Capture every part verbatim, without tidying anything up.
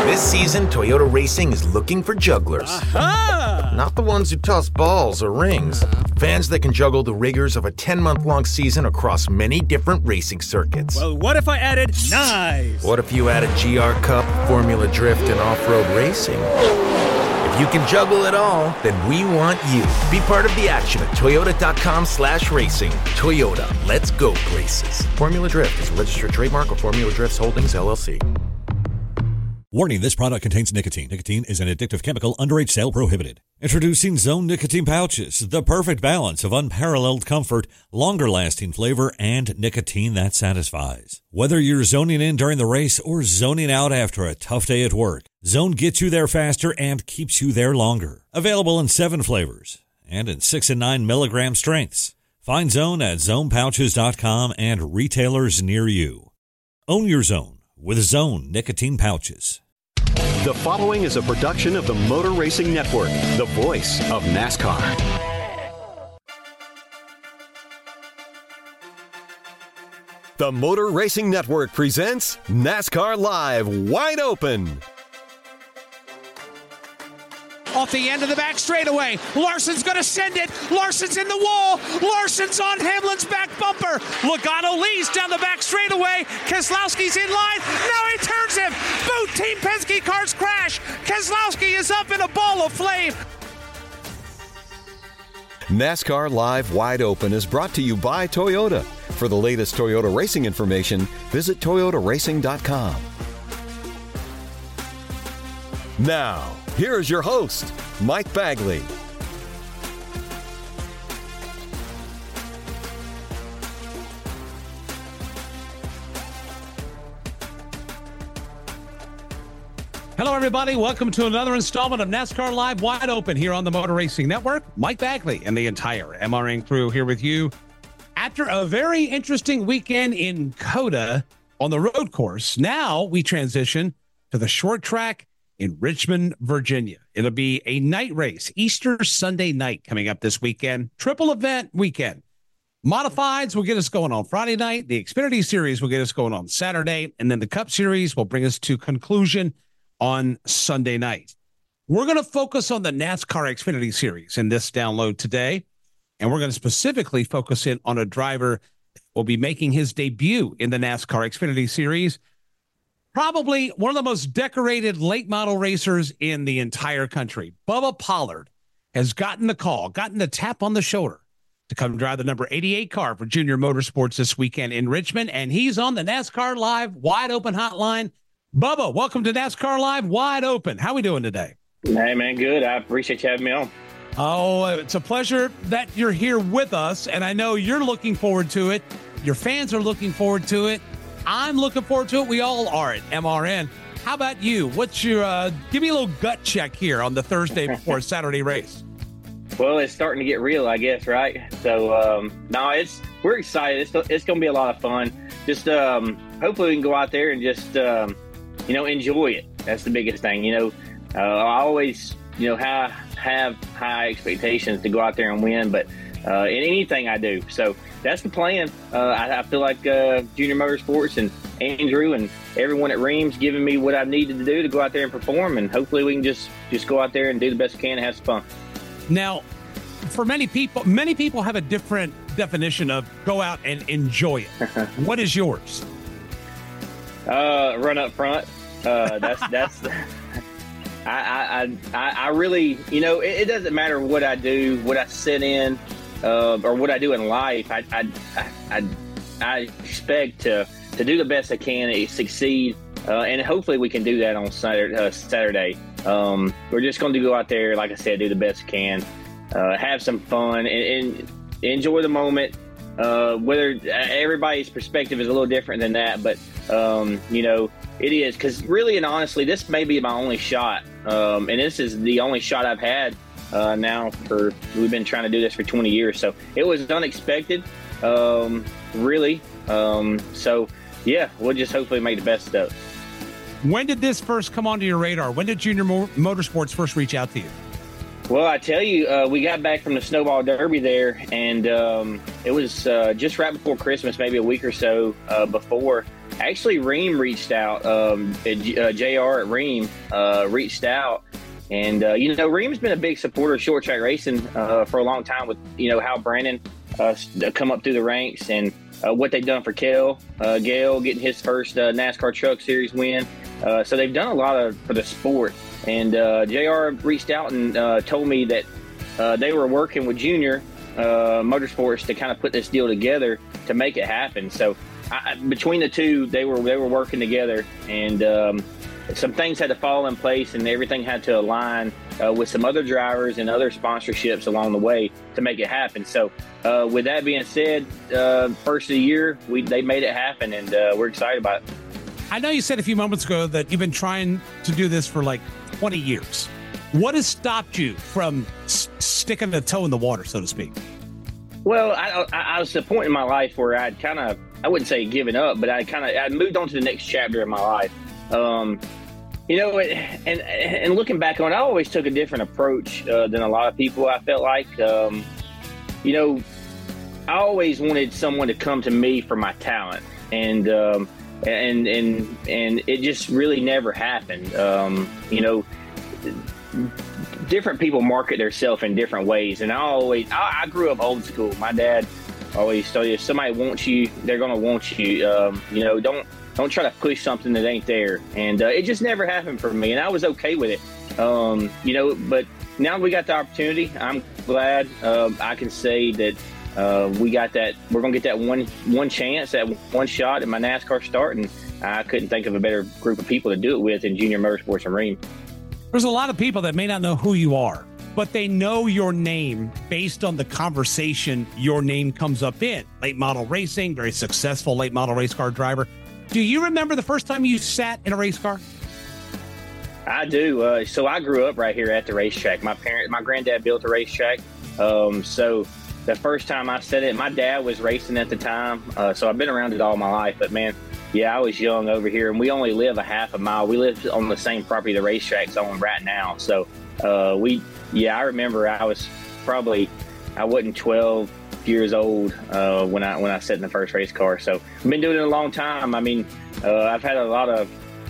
This season, Toyota Racing is looking for jugglers. Aha! Not the ones who toss balls or rings. Fans that can juggle the rigors of a ten-month-long season across many different racing circuits. Well, what if I added nice? What if you added G R Cup, Formula Drift, and off-road racing? If you can juggle it all, then we want you. Be part of the action at toyota.com slash racing. Toyota, let's go places. Formula Drift is a registered trademark of Formula Drifts Holdings, L L C. Warning, this product contains nicotine. Nicotine is an addictive chemical. Underage sale prohibited. Introducing Zone Nicotine Pouches, the perfect balance of unparalleled comfort, longer-lasting flavor, and nicotine that satisfies. Whether you're zoning in during the race or zoning out after a tough day at work, Zone gets you there faster and keeps you there longer. Available in seven flavors and in six and nine milligram strengths. Find Zone at zone pouches dot com and retailers near you. Own your Zone with Zone Nicotine Pouches. The following is a production of the Motor Racing Network, the voice of NASCAR. The Motor Racing Network presents NASCAR Live Wide Open. Off the end of the back straightaway. Larson's going to send it. Larson's in the wall. Larson's on Hamlin's back bumper. Logano leads down the back straightaway. Keselowski's in line. Now he turns him. Both Team Penske cars crash. Keselowski is up in a ball of flame. NASCAR Live Wide Open is brought to you by Toyota. For the latest Toyota racing information, visit toyota racing dot com. Now, here is your host, Mike Bagley. Hello, everybody. Welcome to another installment of NASCAR Live Wide Open here on the Motor Racing Network. Mike Bagley and the entire M R N crew here with you. After a very interesting weekend in COTA on the road course, now we transition to the short track in Richmond, Virginia. It'll be a night race, Easter Sunday night coming up this weekend. Triple event weekend. Modifieds will get us going on Friday night. The Xfinity Series will get us going on Saturday. And then the Cup Series will bring us to conclusion on Sunday night. We're going to focus on the NASCAR Xfinity Series in this download today. And we're going to specifically focus in on a driver that will be making his debut in the NASCAR Xfinity Series. Probably one of the most decorated late model racers in the entire country. Bubba Pollard has gotten the call, gotten the tap on the shoulder to come drive the number eighty-eight car for Junior Motorsports this weekend in Richmond. And he's on the NASCAR Live Wide Open hotline. Bubba, welcome to NASCAR Live Wide Open. How are we doing today? Hey, man, good. I appreciate you having me on. Oh, it's a pleasure that you're here with us. And I know you're looking forward to it. Your fans are looking forward to it. I'm looking forward to it. We all are at M R N. How about you? What's your, uh, give me a little gut check here on the Thursday before Saturday race. Well, it's starting to get real, I guess, right? So, um, no, it's, we're excited. It's, it's going to be a lot of fun. Just, um, hopefully we can go out there and just, um, you know, enjoy it. That's the biggest thing. You know, uh, I always, you know, have, have high expectations to go out there and win, but, uh, in anything I do. So, that's the plan. Uh, I, I feel like uh, Junior Motorsports and Andrew and everyone at Reams giving me what I needed to do to go out there and perform, and hopefully we can just, just go out there and do the best we can and have some fun. Now, for many people, many people have a different definition of go out and enjoy it. What is yours? Uh, run up front. Uh, that's that's. I, I I I really, you know, it, it doesn't matter what I do, what I sit in. Uh, or what I do in life, I I, I, I expect to, to do the best I can and succeed, uh, and hopefully we can do that on Saturday. Uh, Saturday. Um, we're just going to go out there, like I said, do the best we can, uh, have some fun, and, and enjoy the moment. Uh, whether everybody's perspective is a little different than that, but um, you know, it is, because really and honestly, this may be my only shot, um, and this is the only shot I've had. Uh, now for we've been trying to do this for twenty years, so it was unexpected, um, really. Um, so yeah, we'll just hopefully make the best of it. When did this first come onto your radar? When did Junior Mo- Motorsports first reach out to you? Well, I tell you, uh, we got back from the Snowball Derby there, and um, it was uh, just right before Christmas, maybe a week or so uh, before. actually, Ream reached out. Um, uh, J R at Ream uh, reached out. And, uh, you know, Ream's been a big supporter of short track racing uh, for a long time with, you know, how Brandon uh, come up through the ranks and uh, what they've done for Kel, uh, Gale getting his first uh, NASCAR Truck Series win. Uh, so they've done a lot of for the sport. And uh, J R reached out and uh, told me that uh, they were working with Junior uh, Motorsports to kind of put this deal together to make it happen. So I, between the two, they were they were working together, and um, some things had to fall in place, and everything had to align uh, with some other drivers and other sponsorships along the way to make it happen. So uh, with that being said, uh, first of the year, we they made it happen, and uh, we're excited about it. I know you said a few moments ago that you've been trying to do this for like twenty years. What has stopped you from s- sticking the toe in the water, so to speak? Well, I, I, I was at a point in my life where I'd kind of, I wouldn't say given up, but I kind of, I moved on to the next chapter in my life. Um, you know, and and looking back on it, I always took a different approach uh, than a lot of people, I felt like. Um, you know, I always wanted someone to come to me for my talent. And, um, and, and, and it just really never happened. Um, you know, different people market themselves in different ways. And I always, I, I grew up old school. My dad always told you, if somebody wants you, they're going to want you. Um, you know, don't, don't try to push something that ain't there. And uh, it just never happened for me. And I was okay with it. Um, you know, but now we got the opportunity. I'm glad uh, I can say that uh, we got that. We're going to get that one, one chance, that one shot at my NASCAR start. And I couldn't think of a better group of people to do it with in Junior Motorsports and Ream. There's a lot of people that may not know who you are, but they know your name based on the conversation your name comes up in. Late model racing, very successful late model race car driver. Do you remember the first time you sat in a race car? I do. Uh, so I grew up right here at the racetrack. My parent, my granddad built a racetrack. Um, so the first time I sat it, my dad was racing at the time. Uh, so I've been around it all my life. But man, yeah, I was young over here, and we only live a half a mile. We live on the same property the racetrack's on right now. So uh, we, yeah, I remember I was probably, I wasn't twelve years old uh, when I when I sat in the first race car. So I've been doing it a long time. I mean, uh, I've had a lot of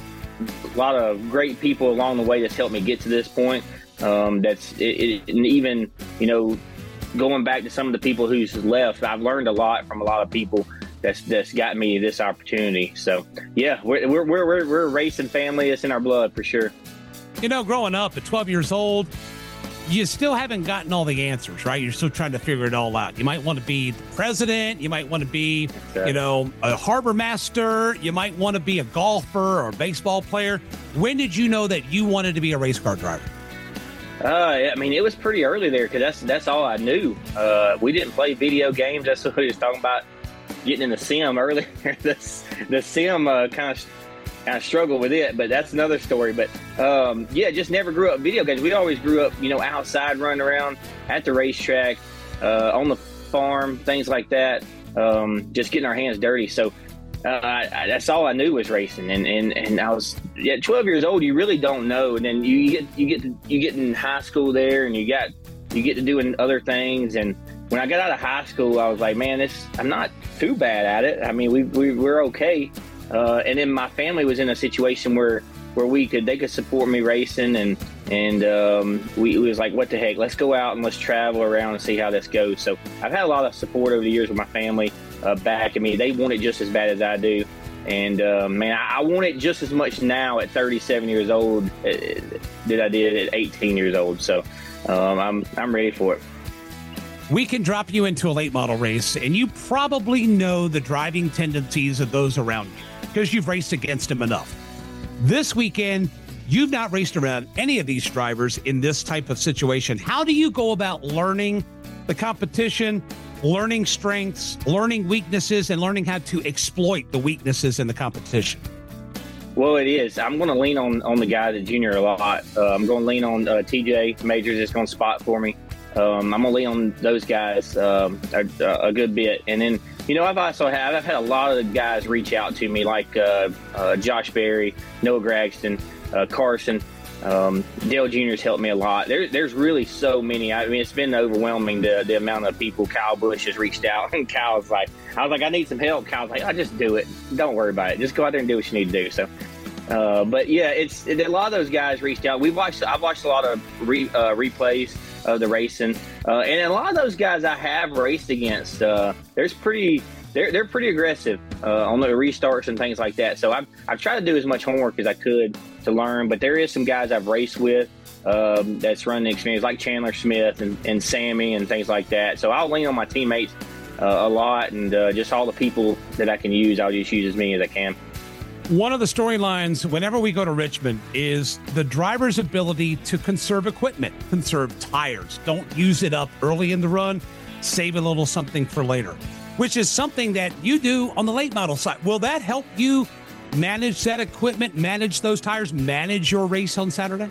a lot of great people along the way that's helped me get to this point. Um, that's it, it, and even you know, going back to some of the people who's left, I've learned a lot from a lot of people. That's that's got me this opportunity. So yeah, we're we're we're we're a racing family. It's in our blood for sure. You know, growing up at twelve years old, you still haven't gotten all the answers, right? You're still trying to figure it all out. You might want to be the president. You might want to be, Okay. you know, a harbor master. You might want to be a golfer or a baseball player. When did you know that you wanted to be a race car driver? Uh, I mean, it was pretty early there because that's that's all I knew. Uh, we didn't play video games. That's what we was talking about. Getting in the sim earlier. the, the sim uh, kind of kind of struggled with it, but that's another story. But um, yeah, just never grew up video games. We always grew up, you know, outside, running around at the racetrack, uh, on the farm, things like that. Um, just getting our hands dirty. So uh, I, I, that's all I knew was racing. And and and I was yeah, twelve years old. You really don't know. And then you get you get to, you get in high school there, and you got you get to doing other things. And when I got out of high school, I was like, man, this I'm not too bad at it. I mean, we, we we're okay. Uh, and then my family was in a situation where, where we could they could support me racing, and and um, we it was like, what the heck? Let's go out and let's travel around and see how this goes. So I've had a lot of support over the years with my family uh, back. I mean, they want it just as bad as I do. And uh, man, I, I want it just as much now at thirty-seven years old uh, that I did at eighteen years old. So um, I'm I'm ready for it. We can drop you into a late model race, and you probably know the driving tendencies of those around you because you've raced against them enough. This weekend, you've not raced around any of these drivers in this type of situation. How do you go about learning the competition, learning strengths, learning weaknesses, and learning how to exploit the weaknesses in the competition? Well, it is. I'm going to lean on, on the guys at Junior a lot. Uh, I'm going to lean on uh, T J Majors is going to spot for me. Um, I'm going to lean on those guys um, a, a good bit. And then, you know, I've also had, I've had a lot of guys reach out to me, like uh, uh, Josh Berry, Noah Gragston, uh, Carson. Um, Dale Junior's helped me a lot. There, there's really so many. I mean, it's been overwhelming, the, the amount of people. Kyle Busch has reached out, and Kyle's like, I was like, I need some help. Kyle's like, I just do it. Don't worry about it. Just go out there and do what you need to do. So, uh, but yeah, it's it, a lot of those guys reached out. We've watched, I've watched a lot of re, uh, replays of the racing, uh, and a lot of those guys I have raced against. Uh, there's pretty. They're, they're pretty aggressive uh, on the restarts and things like that. So I've, I've tried to do as much homework as I could to learn, but there is some guys I've raced with um, that's running the experience, like Chandler Smith and, and Sammy and things like that. So I'll lean on my teammates uh, a lot, and uh, just all the people that I can use, I'll just use as many as I can. One of the storylines whenever we go to Richmond is the driver's ability to conserve equipment, conserve tires. Don't use it up early in the run, save a little something for later, which is something that you do on the late model side. Will that help you manage that equipment, manage those tires, manage your race on Saturday?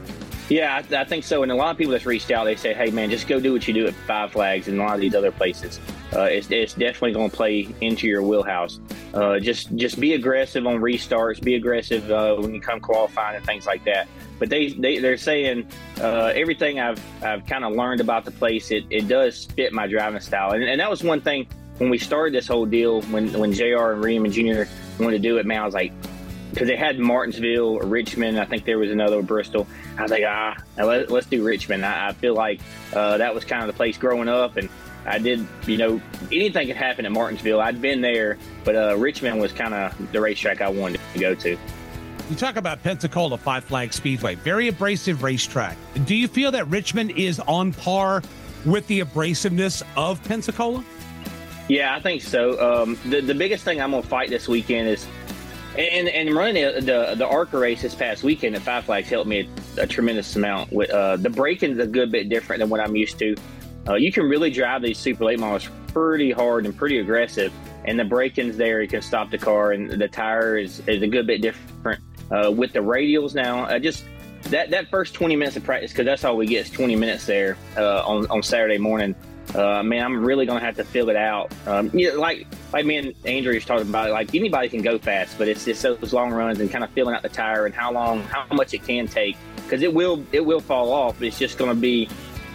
Yeah, I, I think so. And a lot of people that's reached out, they say, hey, man, just go do what you do at Five Flags and a lot of these other places. Uh, it's, it's definitely going to play into your wheelhouse. Uh, just just be aggressive on restarts, be aggressive uh, when you come qualifying and things like that. But they, they, they're saying uh, everything I've I've kind of learned about the place, it, it does fit my driving style. And, and that was one thing when we started this whole deal, when, when J R and Riemann Junior wanted to do it, man, I was like, because they had Martinsville or Richmond. I think there was another Bristol. I was like, ah, let, let's do Richmond. I, I feel like uh, that was kind of the place growing up. And I did, you know, anything could happen at Martinsville. I'd been there, but uh, Richmond was kind of the racetrack I wanted to go to. You talk about Pensacola Five Flag Speedway, very abrasive racetrack. Do you feel that Richmond is on par with the abrasiveness of Pensacola? Yeah, I think so. Um, the, the biggest thing I'm going to fight this weekend is, and and running the, the the ARCA race this past weekend at Five Flags helped me a, a tremendous amount. With uh, the braking's a good bit different than what I'm used to. Uh, you can really drive these super late models pretty hard and pretty aggressive, and the braking's there. You can stop the car, and the tire is, is a good bit different. Uh, with the radials now, uh, just that, that first twenty minutes of practice, because that's all we get is twenty minutes there uh, on, on Saturday morning. Uh, man, I'm really going to have to fill it out. Um, you know, like like me and Andrew was talking about, like anybody can go fast, but it's just those long runs and kind of filling out the tire and how long, how much it can take, because it will it will fall off. It's just going to be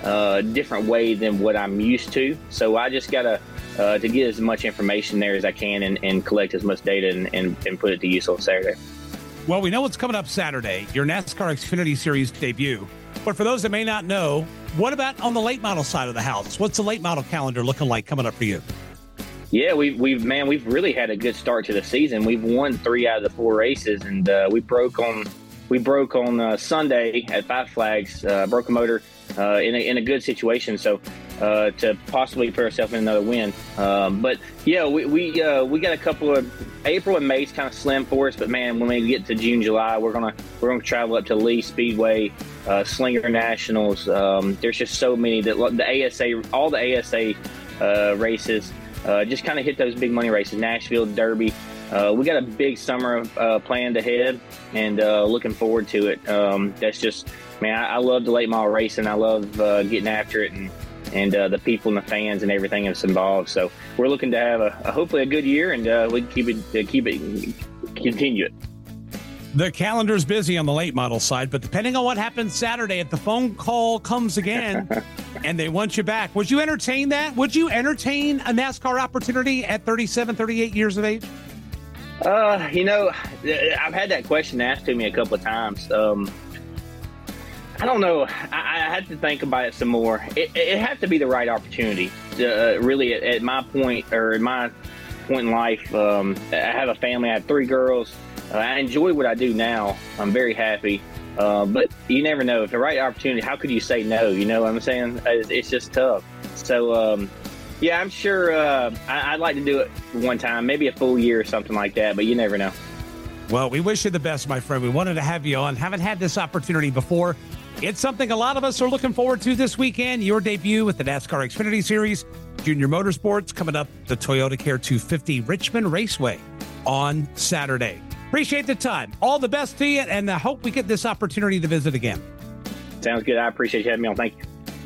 a different way than what I'm used to. So I just got to uh, to get as much information there as I can and, and collect as much data and, and, and put it to use on Saturday. Well, we know what's coming up Saturday, your NASCAR Xfinity Series debut. But for those that may not know, what about on the late model side of the house? What's the late model calendar looking like coming up for you? Yeah, we've, we've man, we've really had a good start to the season. We've won three out of the four races, and uh, we broke on we broke on uh, Sunday at Five Flags, uh, broke a motor uh, in, a, in a good situation. So uh, to possibly put ourselves in another win. Um, but yeah, we we, uh, we got a couple of April and May's kind of slim for us, but man, when we get to June, July, we're gonna we're gonna travel up to Lee Speedway, uh, Slinger Nationals. Um, there's just so many that the A S A, all the A S A uh, races, uh, just kind of hit those big money races. Nashville Derby. Uh, we got a big summer uh, planned ahead, and uh, looking forward to it. Um, that's just, man, I, I love the late model racing. I love uh, getting after it, and and uh, the people and the fans and everything that's involved. So we're looking to have a, a hopefully a good year, and uh, we can keep it, uh, keep it, continue it. The calendar's busy on the late model side, but depending on what happens Saturday, if the phone call comes again and they want you back, would you entertain that? Would you entertain a NASCAR opportunity at thirty-seven, thirty-eight years of age? Uh, you know, I've had that question asked to me a couple of times. Um, I don't know. I, I had to think about it some more. It, it had to be the right opportunity. Uh, really, at, at my point or at my point in life, um, I have a family. I have three girls. Uh, I enjoy what I do now. I'm very happy. Uh, but you never know. If the right opportunity, how could you say no? You know what I'm saying? It's, it's just tough. So, um, yeah, I'm sure uh, I, I'd like to do it one time, maybe a full year or something like that, but you never know. Well, we wish you the best, my friend. We wanted to have you on. Haven't had this opportunity before. It's something a lot of us are looking forward to this weekend. Your debut with the NASCAR Xfinity Series, Junior Motorsports, coming up the Toyota Care two fifty Richmond Raceway on Saturday. Appreciate the time. All the best to you, and I hope we get this opportunity to visit again. Sounds good. I appreciate you having me on. Thank you.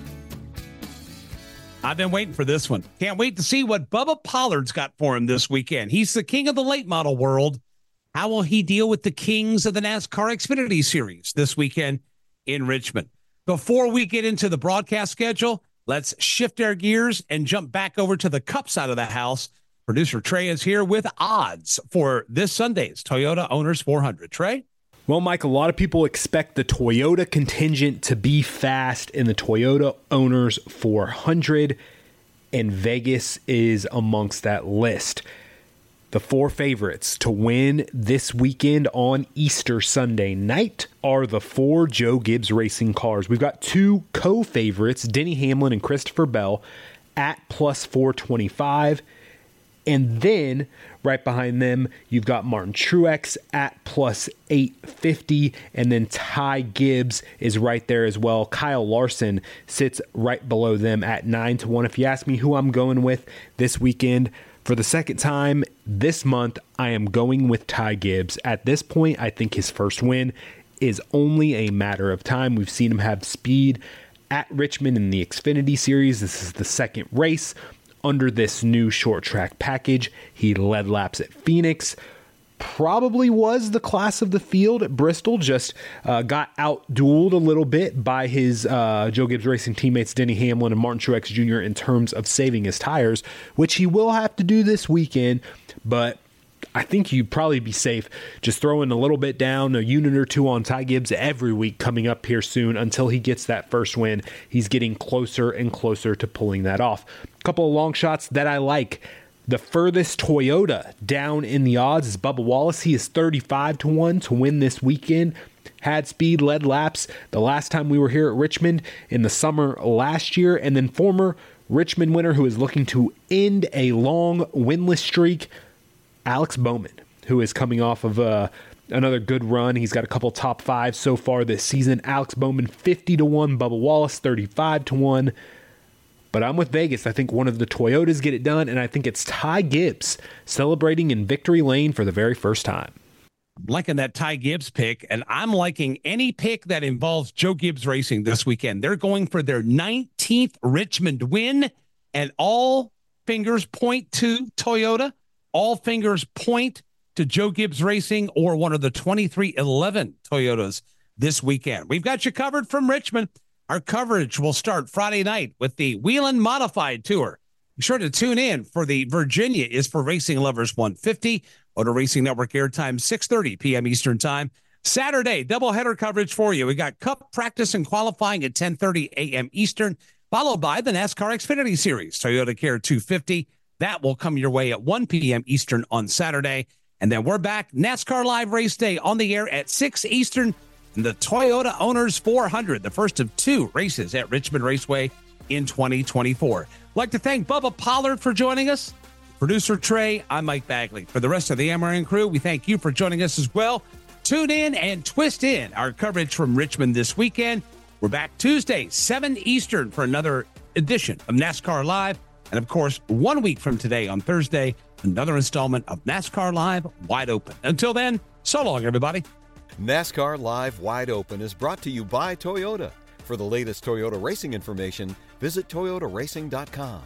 I've been waiting for this one. Can't wait to see what Bubba Pollard's got for him this weekend. He's the king of the late model world. How will he deal with the kings of the NASCAR Xfinity Series this weekend in Richmond? Before we get into the broadcast schedule, let's shift our gears and jump back over to the Cup side of the house. Producer Trey is here with odds for this Sunday's Toyota Owners four hundred. Trey? Well, Mike, a lot of people expect the Toyota contingent to be fast in the Toyota Owners four hundred, and Vegas is amongst that list. The four favorites to win this weekend on Easter Sunday night are the four Joe Gibbs Racing cars. We've got two co-favorites, Denny Hamlin and Christopher Bell, at plus four twenty-five. And then right behind them, you've got Martin Truex at plus eight fifty. And then Ty Gibbs is right there as well. Kyle Larson sits right below them at nine to one. If you ask me who I'm going with this weekend, for the second time this month, I am going with Ty Gibbs. At this point, I think his first win is only a matter of time. We've seen him have speed at Richmond in the Xfinity Series. This is the second race under this new short track package. He led laps at Phoenix. Probably was the class of the field at Bristol, just uh, got out-dueled a little bit by his uh, Joe Gibbs Racing teammates Denny Hamlin and Martin Truex Junior in terms of saving his tires, which he will have to do this weekend, but I think you'd probably be safe just throwing a little bit down, a unit or two on Ty Gibbs every week coming up here soon until he gets that first win. He's getting closer and closer to pulling that off. A couple of long shots that I like. The furthest Toyota down in the odds is Bubba Wallace. He is thirty-five to one to win this weekend. Had speed, led laps the last time we were here at Richmond in the summer last year. And then former Richmond winner who is looking to end a long winless streak, Alex Bowman, who is coming off of uh, another good run. He's got a couple top fives so far this season. Alex Bowman fifty to one, Bubba Wallace thirty-five to one. But I'm with Vegas. I think one of the Toyotas get it done, and I think it's Ty Gibbs celebrating in victory lane for the very first time. I'm liking that Ty Gibbs pick, and I'm liking any pick that involves Joe Gibbs Racing this weekend. They're going for their nineteenth Richmond win, and all fingers point to Toyota. All fingers point to Joe Gibbs Racing or one of the twenty-three eleven Toyotas this weekend. We've got you covered from Richmond. Our coverage will start Friday night with the Whelen Modified Tour. Be sure to tune in for the Virginia is for Racing Lovers one fifty. Motor Racing Network airtime six thirty p.m. Eastern Time. Saturday, doubleheader coverage for you. We got Cup practice and qualifying at ten thirty a.m. Eastern, followed by the NASCAR Xfinity Series, Toyota Care two fifty. That will come your way at one p.m. Eastern on Saturday. And then we're back NASCAR Live Race Day on the air at six Eastern. And the Toyota Owners four hundred, the first of two races at Richmond Raceway in twenty twenty-four. I'd like to thank Bubba Pollard for joining us. Producer Trey, I'm Mike Bagley. For the rest of the M R N crew, we thank you for joining us as well. Tune in and twist in our coverage from Richmond this weekend. We're back Tuesday, seven Eastern for another edition of NASCAR Live. And of course, one week from today on Thursday, another installment of NASCAR Live Wide Open. Until then, so long, everybody. NASCAR Live Wide Open is brought to you by Toyota. For the latest Toyota racing information, visit toyota racing dot com.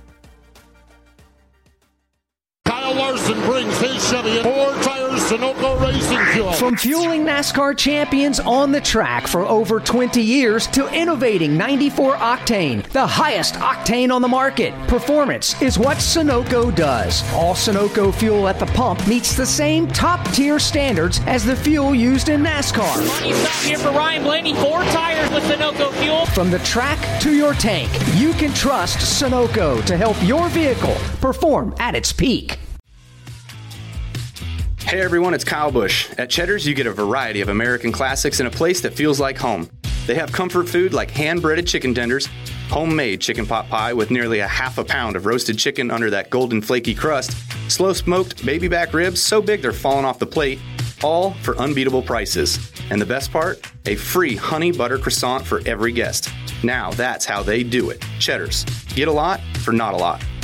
Kyle Larson brings his Chevy in. Four tires, Sunoco Racing Fuel. From fueling NASCAR champions on the track for over twenty years to innovating ninety-four octane, the highest octane on the market. Performance is what Sunoco does. All Sunoco fuel at the pump meets the same top-tier standards as the fuel used in NASCAR. Money stop here for Ryan Blaney. Four tires with Sunoco fuel. From the track to your tank, you can trust Sunoco to help your vehicle perform at its peak. Hey everyone, it's Kyle Busch. At Cheddar's, you get a variety of American classics in a place that feels like home. They have comfort food like hand-breaded chicken tenders, homemade chicken pot pie with nearly a half a pound of roasted chicken under that golden flaky crust, slow-smoked baby back ribs so big they're falling off the plate, all for unbeatable prices. And the best part? A free honey butter croissant for every guest. Now that's how they do it. Cheddar's. Get a lot for not a lot.